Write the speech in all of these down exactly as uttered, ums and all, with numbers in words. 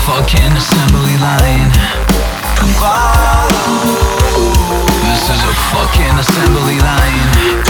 fucking assembly line. This is a fucking assembly line.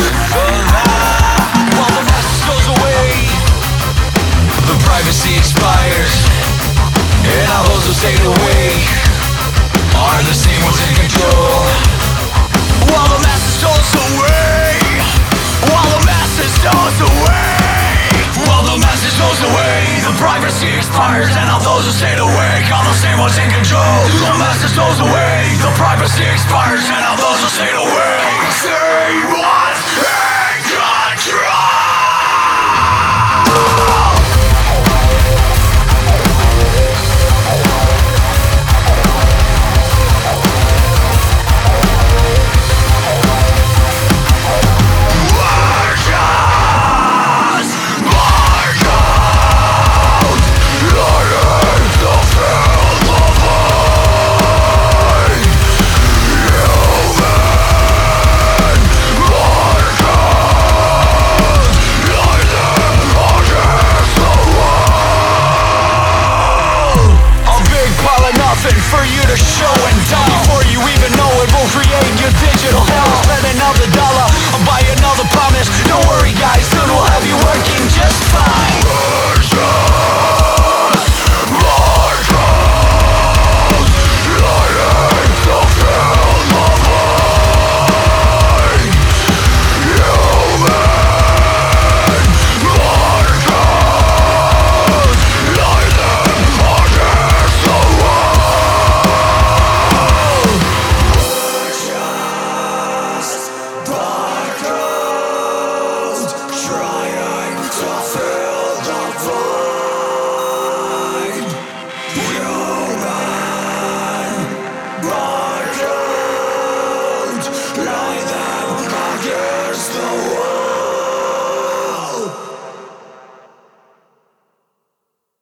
While the message goes away, the privacy expires, and all those who stayed awake are the same ones in control. While the message goes away, while the message goes away, while the message goes away, the privacy expires, and all those who stayed awake are the same ones in control. The message goes away, the privacy expires, and all those who stayed awake. Same ones.